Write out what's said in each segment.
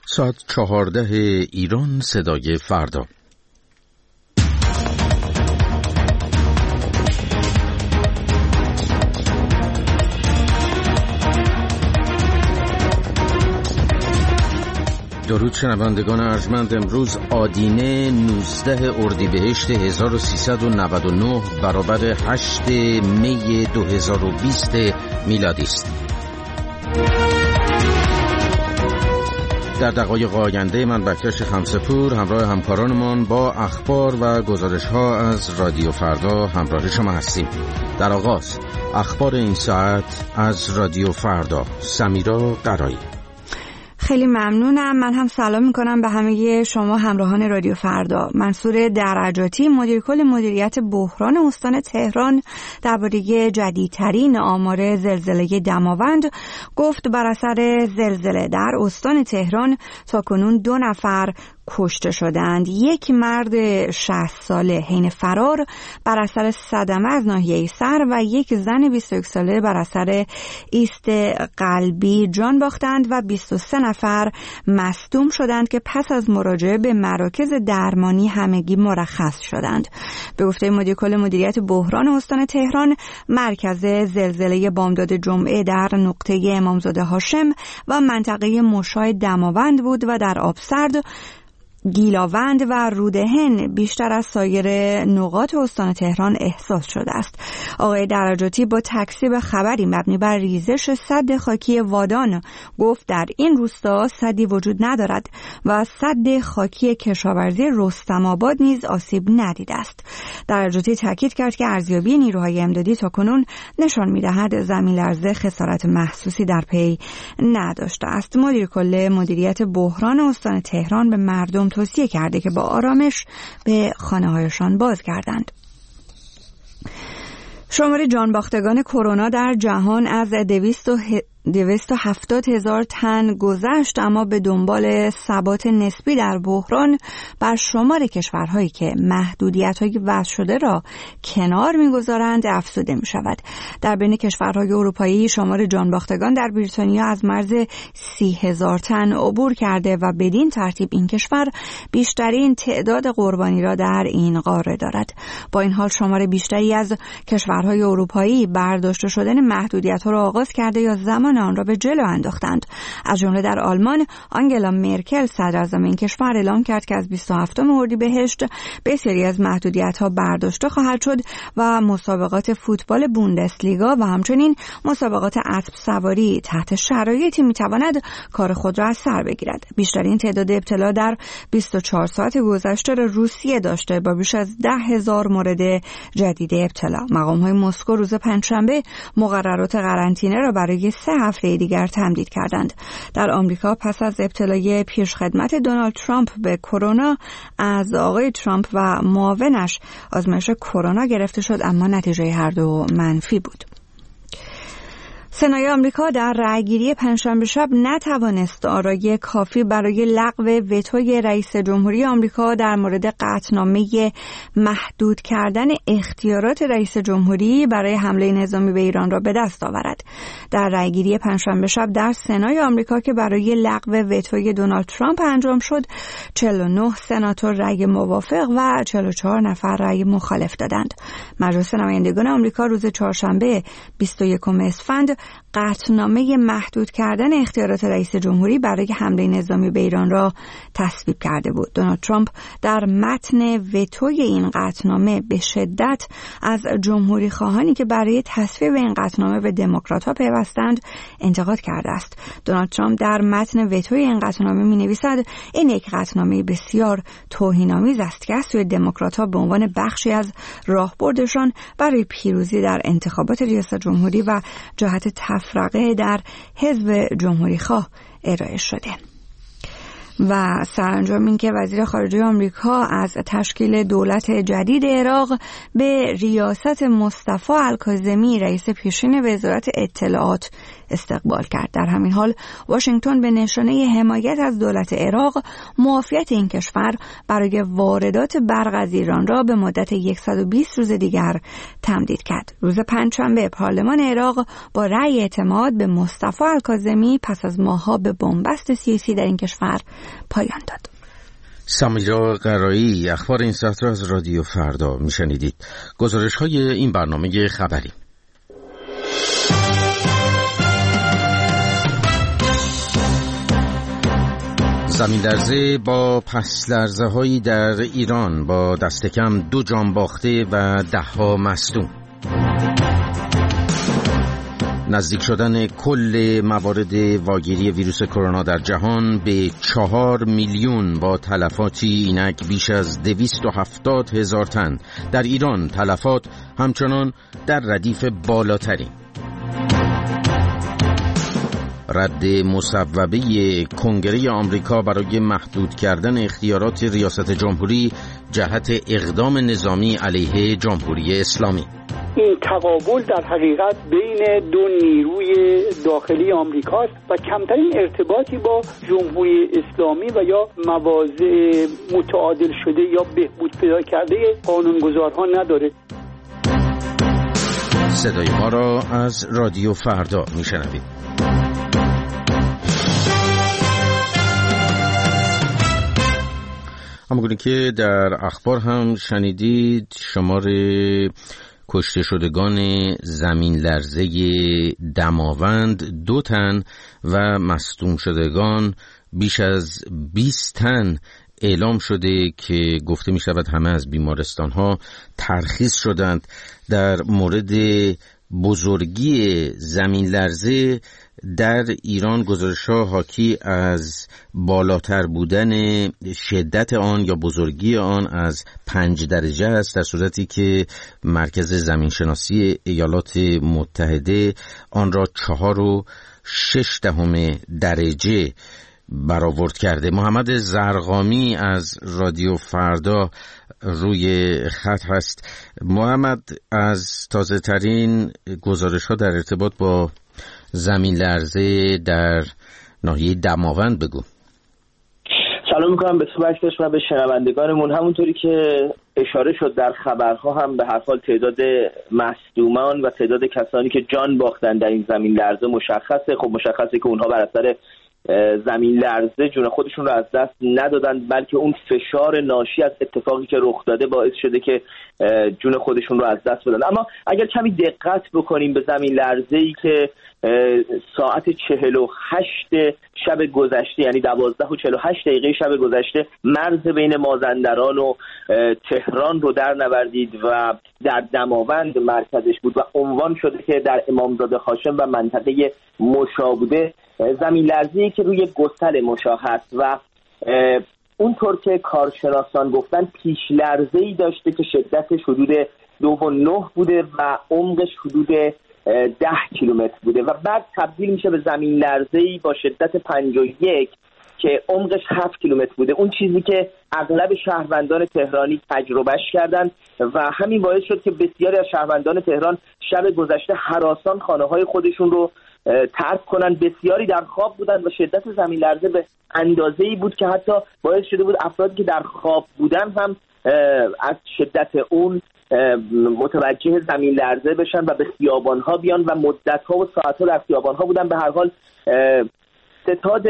ساعت 14 ایران، صدای فردا. درود شنوندگان ارجمند. امروز آدینه 19 اردیبهشت 1399 برابر 8 می 2020 میلادی است. در دقایق آینده من بکرش خمسه‌پور همراه همکارانمان با اخبار و گزارش‌ها از رادیو فردا همراه شما هستیم. در آغاز اخبار این ساعت از رادیو فردا. سمیرا قرایی. خیلی ممنونم. من هم سلام میکنم به همه شما همراهان رادیو فردا. منصور درجاتی، مدیر کل مدیریت بحران استان تهران، درباره جدیدترین آمار زلزله دماوند گفت بر اثر زلزله در استان تهران تاکنون 2 نفر کشته شدند. یک مرد 60 ساله حین فرار بر اثر صدمه از ناحیه سر و یک زن 21 ساله بر اثر ایست قلبی جان باختند و 23 نفر مصدوم شدند که پس از مراجعه به مراکز درمانی همگی مرخص شدند. به گفته مدیر کل مدیریت بحران استان تهران، مرکز زلزله بامداد جمعه در نقطه امامزاده هاشم و منطقه مشای دماوند بود و در آبسرد، گیلاوند و رودهن بیشتر از سایر نقاط استان تهران احساس شده است. آقای درجاتی با تکذیب خبری مبنی بر ریزش سد خاکی وادان گفت در این روستا سدی وجود ندارد و سد خاکی کشاورزی رستم آباد نیز آسیب ندیده است. درجاتی تاکید کرد که ارزیابی نیروهای امدادی تاکنون نشان می‌دهد زمین لرزه خسارت محسوسی در پی نداشته است. مدیر کل مدیریت بحران استان تهران به مردم توصیه کرده که با آرامش به خانه‌هایشان بازگردند. شمار جانباختگان کرونا در جهان از 270,000 تن گذشت، اما به دنبال ثبات نسبی در بحران بر شمار کشورهایی که محدودیت‌های وضع شده را کنار می‌گذارند افزوده می‌شود. در بین کشورهای اروپایی شمار جانباختگان در بریتانیا از مرز 30,000 تن عبور کرده و بدین ترتیب این کشور بیشترین تعداد قربانی را در این قاره دارد. با این حال شمار بیشتری از کشورهای اروپایی برداشته شدن محدودیت‌ها را آغاز کرده یا زمان آن را به جلو انداختند. از جمله در آلمان، آنگلا مرکل صدراعظم این کشور اعلام کرد که از 27 اردیبهشت بسیاری از محدودیت‌ها برداشته خواهد شد و مسابقات فوتبال بوندسلیگا و همچنین مسابقات اسب سواری تحت شرایطی می‌تواند کار خود را از سر بگیرد. بیشترین تعداد ابتلا در 24 ساعت گذشته را روسیه داشته با بیش از 10,000 مورد جدید ابتلا. مقام‌های مسکو روز پنجشنبه مقررات قرنطینه را برای 3 هفته دیگر تمدید کردند. در آمریکا پس از ابتلای پیشخدمت دونالد ترامپ به کرونا از آقای ترامپ و معاونش آزمایش کرونا گرفته شد، اما نتیجه هر دو منفی بود. سنای آمریکا در رأیگیری پنجشنبه شب نتوانست آرای کافی برای لغو وتوی رئیس جمهوری آمریکا در مورد قطعنامه محدود کردن اختیارات رئیس جمهوری برای حمله نظامی به ایران را به دست آورد. در رأیگیری پنجشنبه شب در سنای آمریکا که برای لغو وتوی دونالد ترامپ انجام شد، 49 سناتور رأی موافق و 44 نفر رأی مخالف دادند. مجلس نمایندگان آمریکا روز چهارشنبه 21 اسفند قطعنامه محدود کردن اختیارات رئیس جمهوری برای حمله نظامی به ایران را تصویب کرده بود. دونالد ترامپ در متن وتوی این قطعنامه به شدت از جمهوری خواهانی که برای تصویب این قطعنامه به دموکرات‌ها پیوستند انتقاد کرده است. دونالد ترامپ در متن وتوی این قطعنامه می‌نویسد این یک قطعنامه بسیار توهین‌آمیز است که از سوی دموکرات‌ها به عنوان بخشی از راهبردشان برای پیروزی در انتخابات ریاست جمهوری و جهت تفرقه در حزب جمهوری خواه ارائه شده. و سرانجام اینکه وزیر خارجه آمریکا از تشکیل دولت جدید عراق به ریاست مصطفی الکاظمی رئیس پیشین وزارت اطلاعات استقبال کرد. در همین حال واشنگتن به نشانه حمایت از دولت عراق معافیت این کشور برای واردات برق از ایران را به مدت 120 روز دیگر تمدید کرد. روز پنجشنبه پارلمان عراق با رأی اعتماد به مصطفی الکاظمی پس از ماه‌ها به بنبست سیاسی در این کشور پایان داد. سمیرا قرایی، اخبار این ساعت را از رادیو فردا میشنیدید. گزارش‌های این برنامه خبری. زمین لرزه با پس لرزه هایی در ایران با دست کم 2 جان باخته و 10 مصدوم. نزدیک شدن کل موارد واگیری ویروس کرونا در جهان به 4 میلیون با تلفاتی اینک بیش از 270,000 تن. در ایران تلفات همچنان در ردیف بالاتری. رد مصوبه کنگره آمریکا برای محدود کردن اختیارات ریاست جمهوری جهت اقدام نظامی علیه جمهوری اسلامی. این تقابل در حقیقت بین 2 نیروی داخلی آمریکاست و کمترین ارتباطی با جمهوری اسلامی و یا مواضع متعادل شده یا بهبود پیدا کرده قانونگذارها نداره. صدای ما را از رادیو فردا میشنوید. همونگونه که در اخبار هم شنیدید، شمار کشته شدگان زمین لرزه دماوند 2 تن و مصدوم شدگان بیش از 20 تن اعلام شده که گفته می شود همه از بیمارستان ها ترخیص شدند. در مورد بزرگی زمین لرزه در ایران گزارش‌ها حاکی از بالاتر بودن شدت آن یا بزرگی آن از 5 درجه است، در صورتی که مرکز زمینشناسی ایالات متحده آن را 4.6 درجه برآورد کرده. محمد زرقامی از رادیو فردا روی خط هست. محمد، از تازه ترین گزارش ها در ارتباط با زمین لرزه در ناحیه دماوند بگو. سلام میکنم به تو بکتاش و به شنوندگانمون. همونطوری که اشاره شد در خبرها هم به هر حال تعداد مصدومان و تعداد کسانی که جان باختن در این زمین لرزه مشخصه. خب مشخصه که اونها بر اثر زمین لرزه جون خودشون رو از دست ندادن، بلکه اون فشار ناشی از اتفاقی که رخ داده باعث شده که جون خودشون رو از دست بدن. اما اگر کمی دقت بکنیم به زمین لرزه‌ای که ساعت 48 شب گذشته، یعنی 12:48 شب گذشته مرز بین مازندران و تهران رو در نوردید و در دماوند مرکزش بود و عنوان شده که در امامزاده هاشم و منطقه مشا بوده. زمین لرزه‌ای که روی گسل مشا هست و اونطور که کارشناسان گفتن پیش لرزه‌ای داشته که شدتش حدود 2.9 بوده و عمقش حدود 10 کیلومتر بوده و بعد تبدیل میشه به زمین لرزه‌ای با شدت 5.1 که عمقش 7 کیلومتر بوده. اون چیزی که اغلب شهروندان تهرانی تجربهش کردن و همین باعث شد که بسیاری از شهروندان تهران شب گذشته هراسان خانه‌های خودشون رو ترک کنن. بسیاری در خواب بودن و شدت زمین لرزه به اندازه‌ای بود که حتی باعث شده بود افرادی که در خواب بودن هم از شدت اون متوجه زمین لرزه بشن و به خیابان‌ها بیان و مدت‌ها و ساعت‌ها در خیابان‌ها بودن. به هر حال ستاد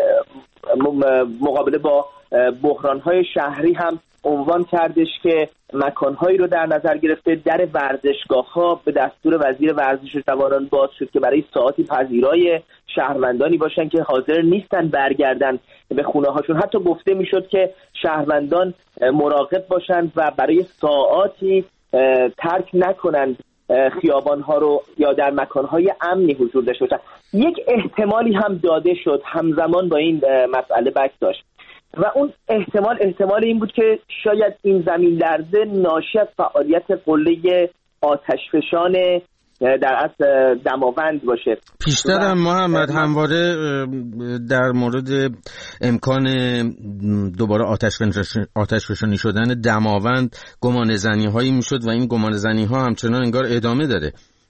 مقابله با بحران‌های شهری هم عنوان کردش که مکان‌هایی رو در نظر گرفته. در ورزشگاه‌ها به دستور وزیر ورزش و جوانان باز شد که برای ساعتی پذیرای شهروندانی باشن که حاضر نیستن برگردن به خونه‌هاشون. حتی گفته میشد که شهروندان مراقب باشند و برای ساعاتی ترک نکنند خیابان‌ها رو یا در مکان‌های امنی حضور داشته باشند. یک احتمالی هم داده شد همزمان با این مسئله بک داشت و اون احتمال این بود که شاید این زمین لرزه ناشی از فعالیت قله آتشفشان در اصل دماوند باشه. پیشتر هم محمد همواره در مورد امکان دوباره آتشفشانی شدن دماوند گمانه‌زنی هایی میشد و این گمانه‌زنی ها همچنان انگار ادامه داره.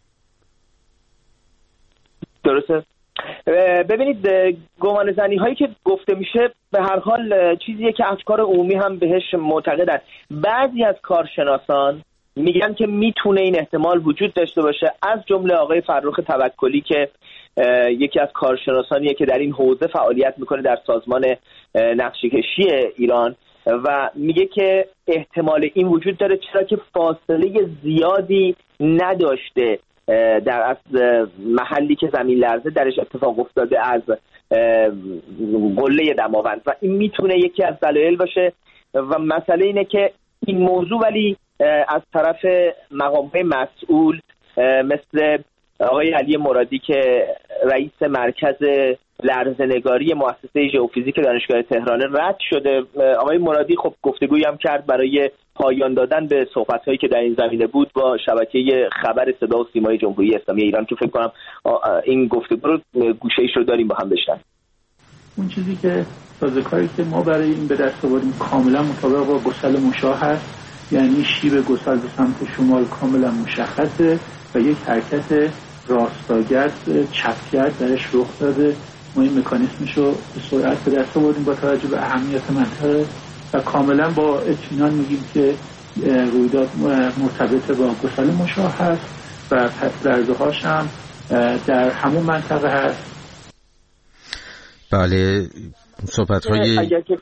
درسته. ببینید گمانه‌زنی هایی که گفته میشه به هر حال چیزیه که افکار عمومی هم بهش معتقدن. بعضی از کارشناسان میگن که میتونه این احتمال وجود داشته باشه، از جمله آقای فرخ توکلی که یکی از کارشناسانیه که در این حوزه فعالیت میکنه در سازمان نقشه‌کشی ایران و میگه که احتمال این وجود داره، چرا که فاصله زیادی نداشته در از محلی که زمین لرزه درش اتفاق افتاده از قله دماوند و این میتونه یکی از دلایل باشه. و مسئله اینه که این موضوع ولی از طرف مقام‌های مسئول مثل آقای علی مرادی که رئیس مرکز لرزه‌نگاری مؤسسه ژئوفیزیک دانشگاه تهران رد شده. آقای مرادی خب گفتگویی هم کرد برای پایان دادن به صحبت‌هایی که در این زمینه بود با شبکه خبر صدا و سیمای جمهوری اسلامی ایران که فکر کنم این گفتگو رو گوشه‌ایش رو داریم با هم بشنویم. اون چیزی که سازوکاری که ما برای این به دست آوردیم کاملا مطابق با گسل مشاه هست، یعنی شیب گسل به سمت شمال کاملا مشخصه و یک حرکت راستاگرد چپگرد درش رخ داده. ما این مکانیسمش رو به سرعت به دست آوردیم با توجه به اهمیت منطقه و کاملا با اطمینان میگیم که رویداد مرتبط با گسل مشاه هست و پس لرزه هاش هم در همون منطقه هست. بله صحبت‌های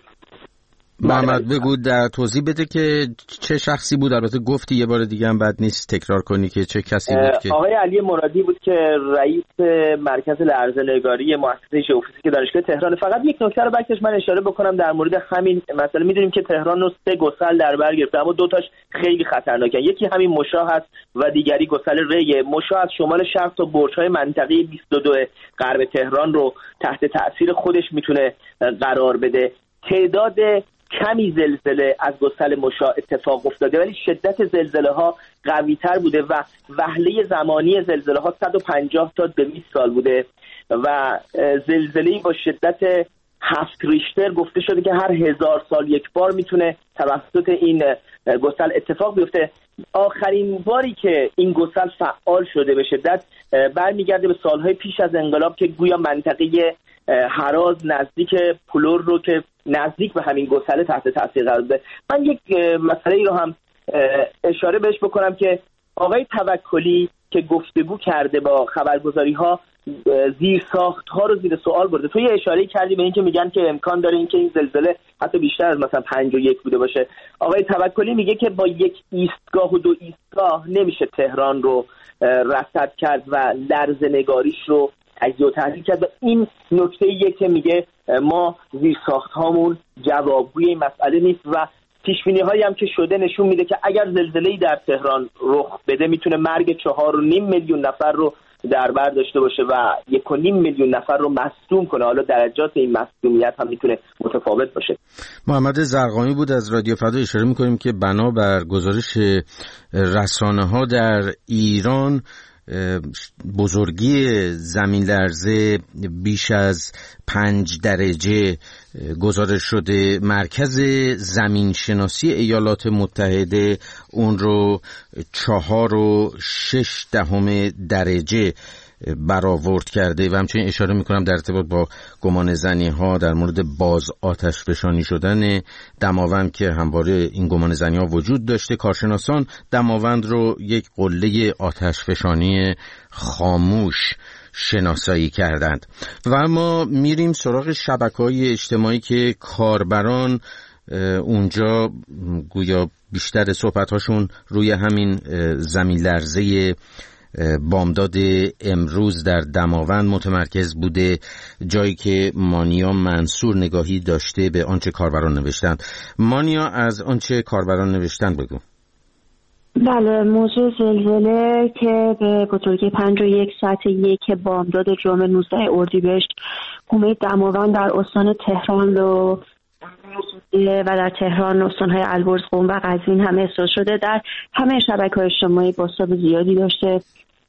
محمد بگو، در توضیح بده که چه شخصی بود. البته گفتی یه بار دیگه هم بد نیست تکرار کنی که چه کسی بود. که آقای علی مرادی بود که رئیس مرکز لرزه‌نگاری مؤسسه ژئوفیزیک دانشگاه تهران. فقط یک نکته رو بکش من اشاره بکنم در مورد همین مسئله. میدونیم که تهران رو 3 گسل در بر گرفته اما 2 تاش خیلی خطرناکن. یکی همین مشاه هست و دیگری گسل ری. مشاه از شمال شرق تا برج‌های منطقه 22 غرب تهران رو تحت تأثیر خودش میتونه قرار بده. تعداد کمی زلزله از گسل مشاه اتفاق افتاده ولی شدت زلزله ها قوی تر بوده و وهله زمانی زلزله ها 150 تا 200 سال بوده و زلزله‌ای با شدت 7 ریشتر گفته شده که هر 1000 سال یک بار میتونه توسط این گسل اتفاق بیفته. آخرین باری که این گسل فعال شده به شدت برمیگرده به سالهای پیش از انقلاب که گویا منطقه هراز نزدیک پلور رو که نزدیک به همین گسل تحت تاثیر قرار داده. من یک مسئله ای رو هم اشاره بهش بکنم که آقای توکلی که گفتگو کرده با خبرگزاری ها زیر ساخت ها رو زیر سوال برده. تو یه اشاره کردی به این که میگن که امکان داره این که این زلزله حتی بیشتر از مثلا 5 و 1 بوده باشه. آقای توکلی میگه که با یک ایستگاه و 2 ایستگاه نمیشه تهران رو رصد کرد و لرزه‌نگاریش رو تجزیه و تحلیل کرد و این نکته ایه که میگه ما زیر ساخت هامون جوابگوی این مسئله نیست و پیشبینی هایی هم که شده نشون میده که اگر زلزله‌ای در تهران رخ بده میتونه مرگ 4.5 میلیون نفر رو در بر داشته باشه و 1.5 میلیون نفر رو مصدوم کنه. حالا درجات این مصدومیت هم میتونه متفاوت باشه. محمد زرقامی بود از رادیو فردا. اشاره میکنیم که بنا بر گزارش رسانه ها در ایران بزرگی زمین لرزه بیش از 5 درجه گزارش شده. مرکز زمین شناسی ایالات متحده اون رو 4.6 درجه برآورد کرده و همچنین اشاره میکنم در ارتباط با گمانه‌زنی ها در مورد باز آتش فشانی شدن دماوند که همواره این گمانه‌زنی ها وجود داشته. کارشناسان دماوند رو یک قله آتش فشانی خاموش شناسایی کردند. و ما میریم سراغ شبکه‌های اجتماعی که کاربران اونجا گویا بیشتر صحبت‌هاشون روی همین زمین لرزه بامداد امروز در دماوند متمرکز بوده، جایی که مانیا منصور نگاهی داشته به آنچه کاربران نوشتند. مانیا از آنچه کاربران نوشتند بگو. بله، موضوع زلزله که به بزرگی 5.1 بامداد جمعه 19 اردیبهشت حومه دماوند در استان تهران رو و در تهران استان‌های البرز، قم و قزوین هم احساس شده. در همه شبکه‌های اجتماعی بازتاب زیادی داشته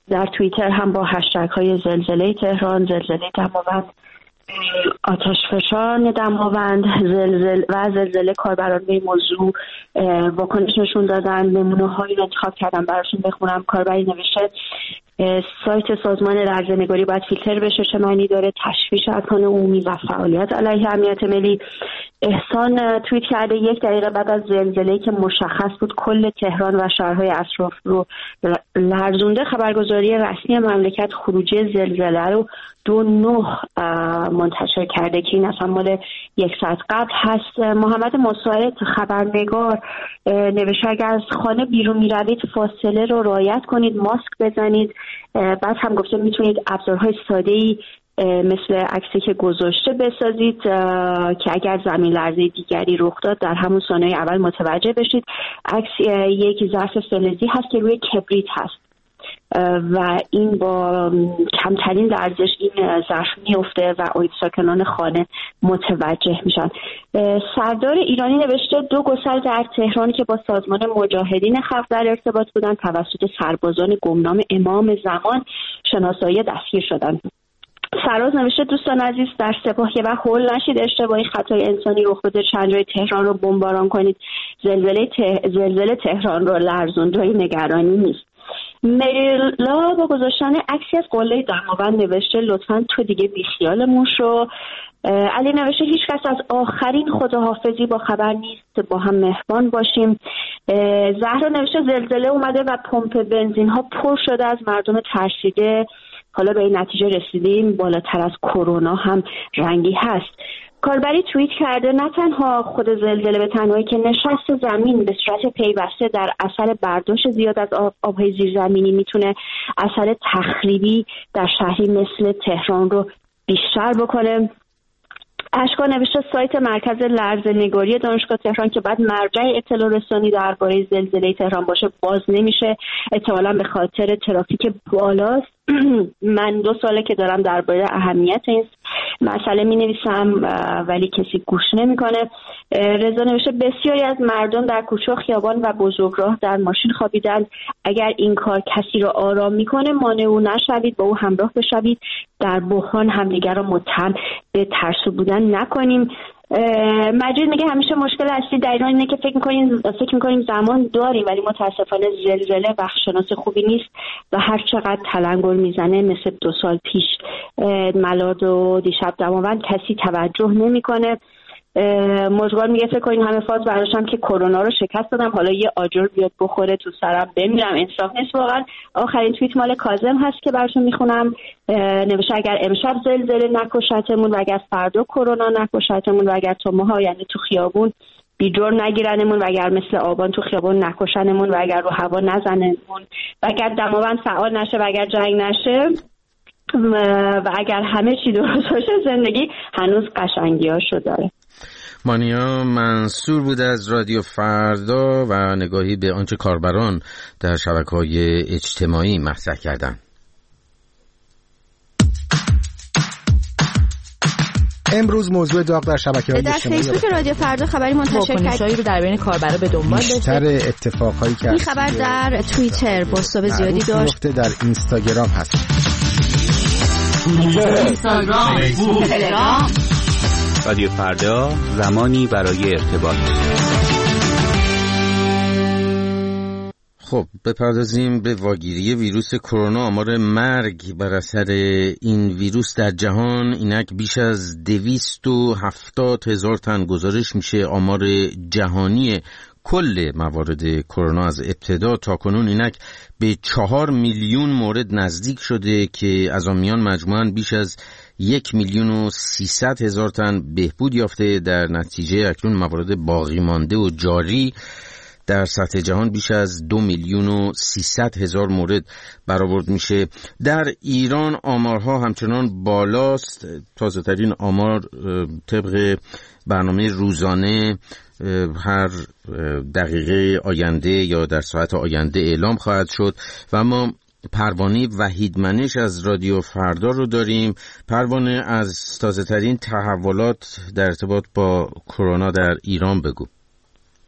در توییتر هم با هشتگ های زلزله تهران، زلزله دماوند، آتش فشان دماوند، زلزله کاربران به موضوع واکنش نشون دادن. نمونه هایی رو انتخاب کردم براشون بخونم. کاربری نوشته سایت سازمان لرزه‌نگاری باید فیلتر بشه، چه معنی داره؟ تشویش ارکان عمومی و فعالیت علیه امنیت ملی. احسان توییت کرده 1 دقیقه بعد از زلزله‌ای که مشخص بود کل تهران و شهرهای اطراف رو لرزونده، خبرگزاری رسمی مملکت خروجی زلزله رو 2:09 منتشر کرده که این اصلا مال 1 ساعت قبل هست. محمد مساعد خبرنگار نوشته اگر از خانه بیرون میروید فاصله رو رعایت کنید، ماسک بزنید. بعد هم گفته میتونید ابزارهای ساده‌ای مثل عکسی که گذاشته بسازید که اگر زمین لرزه دیگری رخ داد در همون ثانیه اول متوجه بشید. عکس یک ظرف فلزی هست که روی کبریت هست و این با کمترین لرزش این ظرف میفته و ساکنان خانه متوجه میشن. سردار ایرانی نوشته 2 گسل در تهران که با سازمان مجاهدین خلق در ارتباط بودند توسط سربازان گمنام امام زمان شناسایی دستگیر شدند. فراز نوشته دوستان عزیز در سپاه که وقت هول نشید اشتباهی خطای انسانی رخ بده چند جای تهران رو بمباران کنید. زلزله تهران رو لرزون، جای نگرانی نیست. مریلا با گذاشتن عکسی از قله دماوند نوشته لطفاً تو دیگه بیخیالمون شو. علی نوشته هیچ کس از آخرین خداحافظی با خبر نیست، با هم مهربان باشیم. زهرا نوشته زلزله اومده و پمپ بنزین ها پر شده از مردم ترسیده. حالا به این نتیجه رسیدیم بالاتر از کرونا هم رنگی هست. کاربری توییت کرده نه تنها خود زلزله به تنهایی که نشست زمین به صورت پیوسته در اثر برداشت زیاد از آبهای زیرزمینی میتونه اثر تخریبی در شهری مثل تهران رو بیشتر بکنه. اشکا نوشته سایت مرکز لرزه‌نگاری دانشگاه تهران که بعد مرجع اطلاع رسانی درباره زلزله تهران باشه باز نمیشه، احتمالاً به خاطر ترافیک بالاست. من 2 ساله که دارم درباره اهمیت این مسئله می‌نویسم ولی کسی گوش نمی‌کنه. رضا نوشته بسیاری از مردم در کوچه و خیابان و بزرگراه در ماشین خوابیدند. اگر این کار کسی را آرام می‌کنه مانع او نشوید، با او همراه بشوید. در بحران همدیگر را متهم به ترسو بودن نکنیم. مجید میگه همیشه مشکل اصلی در ایران اینه که فکر میکنیم زمان داریم ولی متاسفانه زلزله وقت‌شناس خوبی نیست و هر چقدر تلنگر میزنه مثل 2 سال پیش ملارد و دیشب دماوند کسی توجه نمیکنه. مزگار میگه فکر کنین همه فاز برداشتم که کرونا رو شکست دادم حالا یه آجر بیاد بخوره تو سرم بمیرم. انصاف نیست واقعا. آخرین توییت مال کاظم هست که براتون میخونم. نوشته اگر امشب زلزله نکشتمون و اگر فردا کرونا نکشتمون و اگر تا ماها یعنی تو خیابون بیجور نگیرنمون و اگر مثل آبان تو خیابون نکشنمون و اگر رو هوا نزنمون و اگر دماوند فعال نشه و اگر جنگ نشه و اگر همه چی درست باشه زندگی هنوز قشنگیاشو داره. مانیا منصور بود از رادیو فردا و نگاهی به آنچه کاربران در شبکه‌های اجتماعی مطرح کردند. امروز موضوع داغ در شبکه‌های اجتماعی در فیسبوک رادیو فردا خبری منتشر کرد رو در بین کاربرا به دنبال داشته. بیشتر اتفاقایی که این خبر در توییتر بازتاب زیادی داشت. در اینستاگرام هست. اینستاگرام، تلگرام. رادیو فردا زمانی برای ارتباط. خب بپردازیم به واگیری ویروس کرونا. آمار مرگ بر اثر این ویروس در جهان اینک بیش از 270,000 تن گزارش میشه. آمار جهانی کل موارد کرونا از ابتدا تا کنون اینک به 4 میلیون مورد نزدیک شده که از آن میان مجموعاً بیش از 1,300,000 تن بهبود یافته. در نتیجه اکنون موارد باقی مانده و جاری در سطح جهان بیش از 2,300,000 مورد برآورد میشه. در ایران آمارها همچنان بالاست. تازه ترین آمار طبق برنامه روزانه هر دقیقه آینده یا در ساعت آینده اعلام خواهد شد و ما پروانه وحیدمنش از رادیو فردا رو داریم. پروانه از تازه ترین تحولات در ارتباط با کرونا در ایران بگو.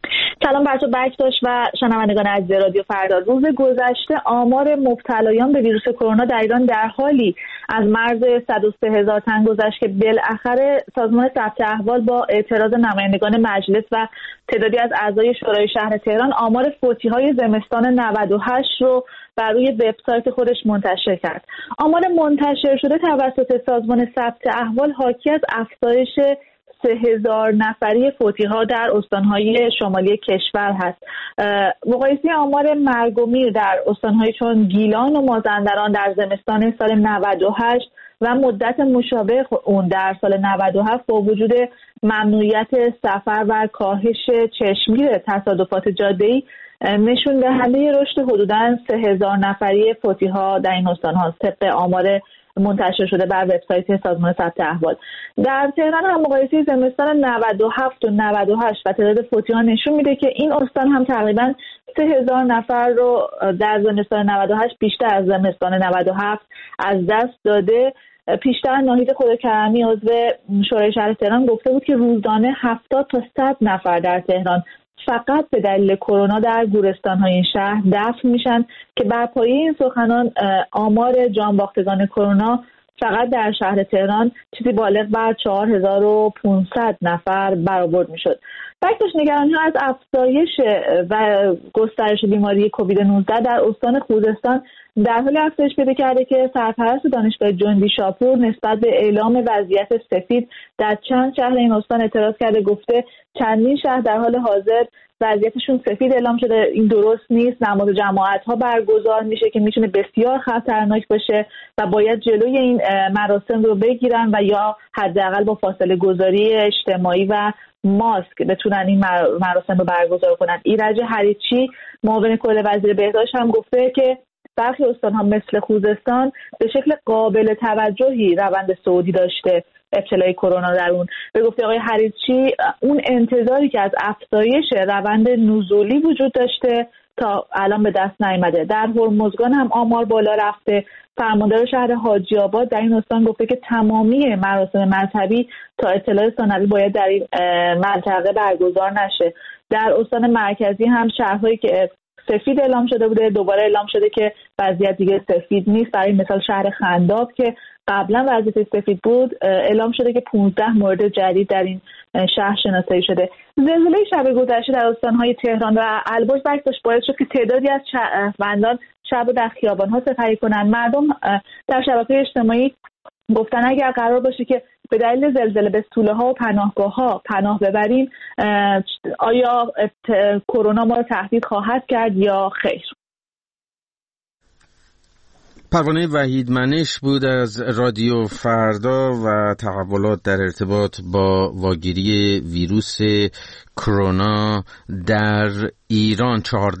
سلام بر تو بکتاش و شنوندگان عزیز رادیو فردا. روز گذشته آمار مبتلایان به ویروس کرونا در ایران در حالی از مرز 103,000 تن گذشت که بالاخره سازمان ثبت احوال با اعتراض نمایندگان مجلس و تعدادی از اعضای شورای شهر تهران آمار فوتی‌های زمستان 98 رو بر روی وبسایت خودش منتشر کرد. آمار منتشر شده توسط سازمان ثبت احوال حاکی از افزایش 3,000 نفری فوتی‌ها در استان‌های شمالی کشور هست. مقایسه آمار مرگ و میر در استان‌های چون گیلان و مازندران در زمستان سال 98 و مدت مشابه اون در سال 97 با وجود ممنوعیت سفر و کاهش چشمگیر تصادفات جاده‌ای نشون دهنده رشد حدوداً 3,000 نفری فوتی‌ها در این استان‌ها طبق آمار منتشر شده بر وبسایت سازمان ثبت احوال. در تهران هم مقایسه زمستان 97 و 98 و تعداد فوتی‌ها نشون میده که این استان هم تقریباً 3,000 نفر رو در زمستان 98 بیشتر از زمستان 97 از دست داده. پیشتر ناهید خداکرمی عضو شورای شهر تهران گفته بود که روزانه 70 تا 100 نفر در تهران فقط به دلیل کرونا در گورستان‌های این شهر دفن میشن که بر پایه این سخنان آمار جانباختگان کرونا فقط در شهر تهران چیزی بالغ بر 4,500 نفر برآورد میشد. بکتاش نگرانی‌ها از افزایش و گسترش بیماری کووید 19 در استان خوزستان در حال افزایش پیدا کرده که سرپرست دانشگاه جندی شاپور نسبت به اعلام وضعیت سفید در چند شهر این استان اعتراض کرده. گفته چندین شهر در حال حاضر وضعیتشون سفید اعلام شده، این درست نیست. نماز جماعت‌ها برگزار میشه که میتونه بسیار خطرناک باشه و باید جلوی این مراسم رو بگیرن و یا حداقل با فاصله گذاری اجتماعی و ماسک بتونن این مراسم رو برگزار کنن. ایرج حریچی معاون کل وزیر بهداشت هم گفته که برخی استان‌ها مثل خوزستان به شکل قابل توجهی روند صعودی داشته ابتلای کرونا در اون. به گفته آقای حریچی اون انتظاری که از افزایش روند نزولی وجود داشته تا الان به دست نیامده. در هرمزگان هم آمار بالا رفته. فرماندار شهر حاجی آباد در این استان گفته که تمامی مراسم مذهبی تا اطلاع ثانوی باید در این منطقه برگزار نشه. در استان مرکزی هم شهرهایی که سفید اعلام شده بوده دوباره اعلام شده که وضعیت دیگه سفید نیست. برای مثال شهر خنداب که قبلا وضعیت سفید بود اعلام شده که 15 مورد جدید در این شهر شناسایی شده. زلزله شب گذشته در استان‌های تهران و البرز باعث شد که تعدادی از شهروندان شب در خیابان‌ها سپری کنند. مردم در شبکه‌های اجتماعی گفتن اگر قرار باشه که به دلیل زلزله به سوله‌ها و پناهگاه‌ها پناه ببریم آیا کرونا ما رو تهدید خواهد کرد یا خیر؟ پروانه وحیدمنش بود از رادیو فردا و تحولات در ارتباط با واگیری ویروس کرونا در ایران.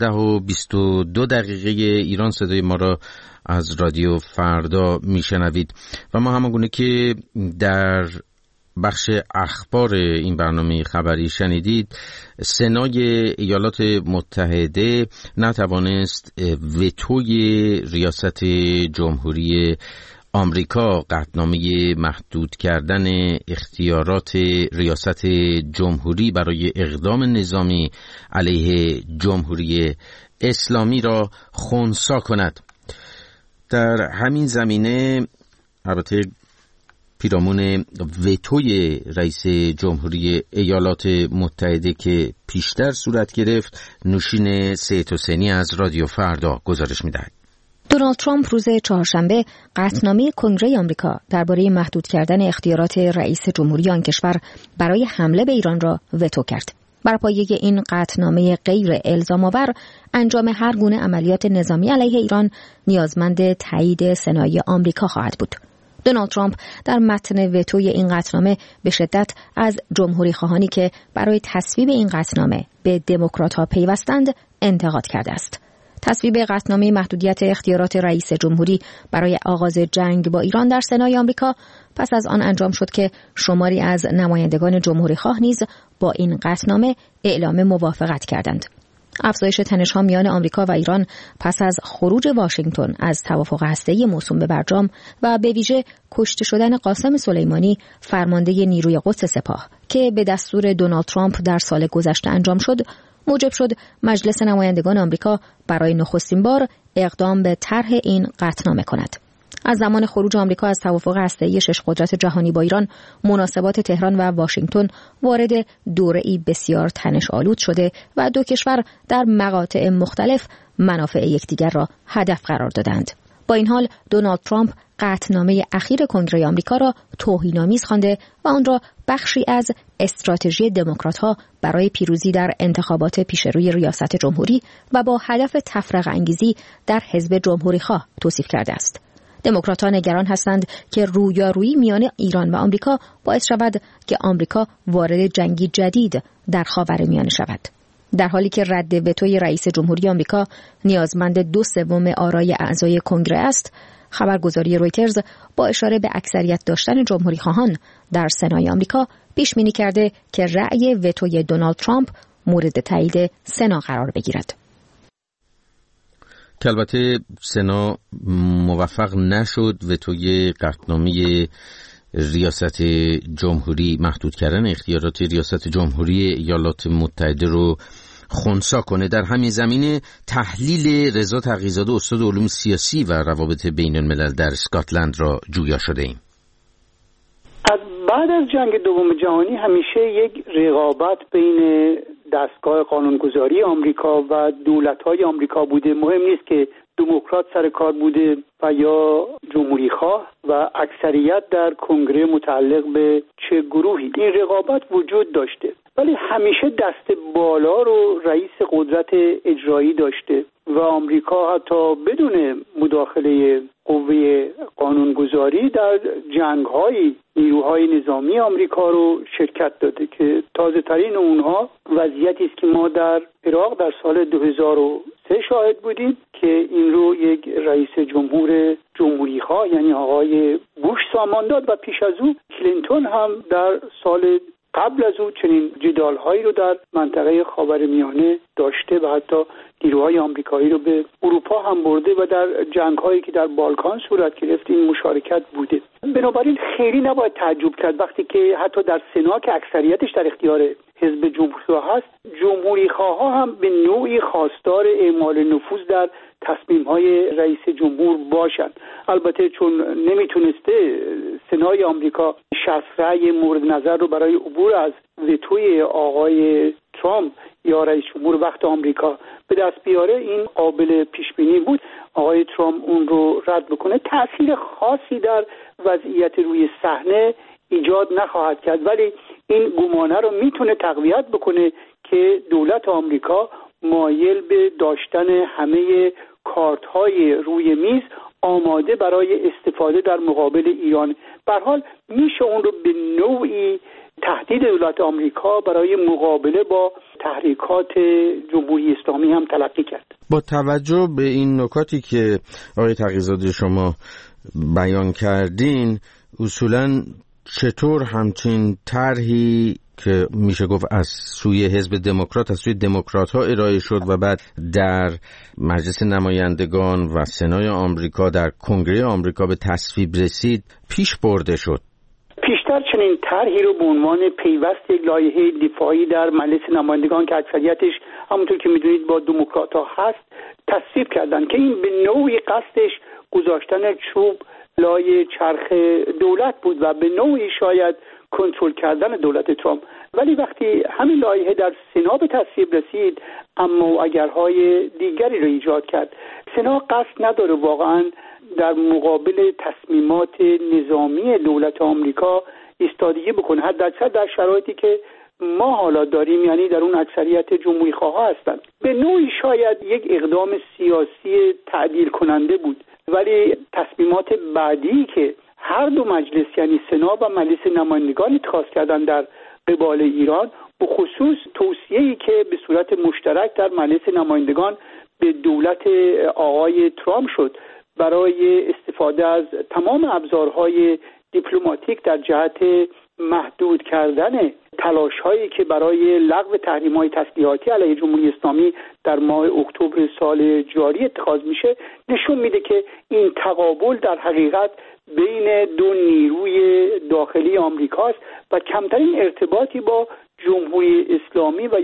14:22 ایران صدای ما را از رادیو فردا میشنوید و ما همانگونه که در بخش اخبار این برنامه خبری شنیدید، سنای ایالات متحده نتوانست وتوی ریاست جمهوری آمریکا، قطعنامه محدود کردن اختیارات ریاست جمهوری برای اقدام نظامی علیه جمهوری اسلامی را خنثی کند. در همین زمینه البته پیرامون وتوی رئیس جمهوری ایالات متحده که پیشتر صورت گرفت، نوشین سید حسینی از رادیو فردا گزارش می‌دهد. دونالد ترامپ روز چهارشنبه قطعنامه کنگره آمریکا درباره محدود کردن اختیارات رئیس جمهوری آن کشور برای حمله به ایران را وتو کرد. بر پایه این قطعنامه غیر الزام‌آور انجام هر گونه عملیات نظامی علیه ایران نیازمند تایید سنای آمریکا خواهد بود. دونالد ترامپ در متن وتوی این قطعنامه به شدت از جمهوری خواهانی که برای تصویب این قطعنامه به دموکرات‌ها پیوستند انتقاد کرده است. تصویب قطعنامه محدودیت اختیارات رئیس جمهوری برای آغاز جنگ با ایران در سنای آمریکا پس از آن انجام شد که شماری از نمایندگان جمهوری خواه نیز با این قطعنامه اعلام موافقت کردند. افزایش تنش‌ها میان آمریکا و ایران پس از خروج واشنگتن از توافق هسته‌ای موسوم به برجام و به ویژه کشته شدن قاسم سلیمانی فرمانده نیروی قدس سپاه که به دستور دونالد ترامپ در سال گذشته انجام شد، موجب شد مجلس نمایندگان آمریکا برای نخستین بار اقدام به طرح این قطعنامه کند. از زمان خروج آمریکا از توافق هسته‌ای شش قدرت جهانی با ایران، مناسبات تهران و واشنگتن وارد دوره‌ای بسیار تنش‌آلود شده و دو کشور در مقاطع مختلف منافع یکدیگر را هدف قرار دادند. با این حال دونالد ترامپ قطعنامه اخیر کنگره آمریکا را توهین‌آمیز خوانده و آن را بخشی از استراتژی دموکرات‌ها برای پیروزی در انتخابات پیشروی ریاست جمهوری و با هدف تفرقه انگیزی در حزب جمهوری‌خواه توصیف کرده است. دموکرات‌ها نگران هستند که رویارویی میان ایران و آمریکا باعث شود که آمریکا وارد جنگی جدید در خاورمیانه شود. در حالی که رد وتوی رئیس جمهوری آمریکا نیازمند 2/3 آرای اعضای کنگره است، خبرگزاری رویترز با اشاره به اکثریت داشتن جمهوری‌خواهان در سنای آمریکا پیش بینی کرده که رأی وتوی دونالد ترامپ مورد تایید سنا قرار بگیرد. که البته سنا موفق نشد وتوی قطعنامه ریاست جمهوری، محدود کردن اختیارات ریاست جمهوری ایالات متحده رو خنثی کنه. در همین زمینه تحلیل رضا تقی‌زاده استاد علوم سیاسی و روابط بین الملل در اسکاتلند را جویا شده ایم. بعد از جنگ دوم جهانی همیشه یک رقابت بین دستگاه قانونگذاری آمریکا و دولت‌های آمریکا بوده. مهم نیست که دموکرات سر کار بوده و یا جمهوری‌خواه و اکثریت در کنگره متعلق به چه گروهی. این رقابت وجود داشته، ولی همیشه دست بالا رو رئیس قدرت اجرایی داشته و آمریکا حتی بدون مداخله قوه قانونگذاری در جنگ‌های نیروهای نظامی آمریکا رو شرکت داده که تازه ترین اونها وضعیتی است که ما در عراق در سال 2003 شاهد بودیم که این رو یک رئیس جمهوری‌خواه یعنی آقای بوش سامان داد و پیش از او کلینتون هم در سال قبل از او چنین جدال‌هایی رو در منطقه خاورمیانه داشته و حتی نیروهای آمریکایی رو به اروپا هم برده و در جنگ‌هایی که در بالکان صورت گرفت این مشارکت بوده. بنابراین خیلی نباید تعجب کرد وقتی که حتی در سنا که اکثریتش در اختیار حزب جمهوری‌خواه هست، جمهوری‌خواه‌ها هم به نوعی خواستار اعمال نفوذ در تصمیم‌های رئیس جمهور باشند. البته چون نمیتونسته سنای آمریکا 60 رأی مورد نظر رو برای عبور از وتوی آقای ترامپ یا رئیس جمهور وقت آمریکا به دست بیاره، این قابل پیش بینی بود آقای ترامپ اون رو رد بکنه. تأثیر خاصی در وضعیت روی صحنه ایجاد نخواهد کرد، ولی این گمانه رو میتونه تقویت بکنه که دولت آمریکا مایل به داشتن همه کارت‌های روی میز آماده برای استفاده در مقابل ایران. به هر حال میشه اون رو به نوعی تهدید دولت آمریکا برای مقابله با تحریکات جمهوری اسلامی هم تلقی کرد. با توجه به این نکاتی که آقای تقی‌زاده شما بیان کردین، اصولاً چطور همچین طرحی که میشه گفت از سوی حزب دموکرات، از سوی دموکرات‌ها ارائه شد و بعد در مجلس نمایندگان و سنای آمریکا در کنگره آمریکا به تصویب رسید پیش برده شد؟ پیشتر چنین طرحی رو به عنوان پیوست یک لایحه دفاعی در مجلس نمایندگان که اکثریتش همونطور که میدونید با دموکرات‌ها هست تصویب کردن که این به نوعی قصدش گذاشتن چوب لای چرخ دولت بود و به نوعی شاید کنترل کردن دولت ترامپ. ولی وقتی همین لایحه در سنا به تصویب رسید، اما اگرهای دیگری رو ایجاد کرد. سنا قصد نداره واقعا در مقابل تصمیمات نظامی دولت آمریکا ایستادگی بکنه، حداکثر در شرایطی که ما حالا داریم، یعنی در اون اکثریت جمهوری خواه هستند. به نوعی شاید یک اقدام سیاسی تعدیل کننده بود، ولی تصمیمات بعدی که هر دو مجلس یعنی سنا و مجلس نمایندگان اتخاذ کردن در قبال ایران، به خصوص توصیه‌ای که به صورت مشترک در مجلس نمایندگان به دولت آقای ترامپ شد برای استفاده از تمام ابزارهای دیپلماتیک در جهت محدود کردن تلاش‌هایی که برای لغو تحریم‌های تسلیحاتی علیه جمهوری اسلامی در ماه اکتبر سال جاری اتخاذ میشه، نشون میده که این تقابل در حقیقت بین دو نیروی داخلی آمریکاست و کمترین ارتباطی با جمهوری اسلامی و یا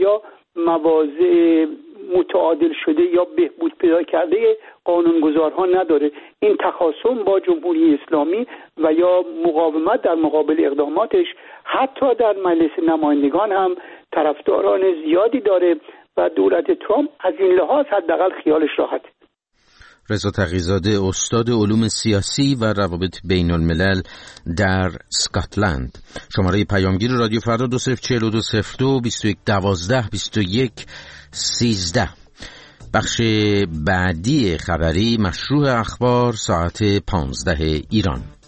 مواضع متعادل شده یا بهبود پیدا کرده قانونگذارها نداره. این تخاصم با جمهوری اسلامی و یا مقاومت در مقابل اقداماتش حتی در مجلس نمایندگان هم طرفداران زیادی داره و دولت ترامپ از این لحاظ حداقل خیالش راحت. رضا تقی‌زاده، استاد علوم سیاسی و روابط بین الملل در اسکاتلند. شماره پیامگیر رادیو فردا 204202 21 12 21 13. بخش بعدی خبری مشروع اخبار ساعت 15 ایران.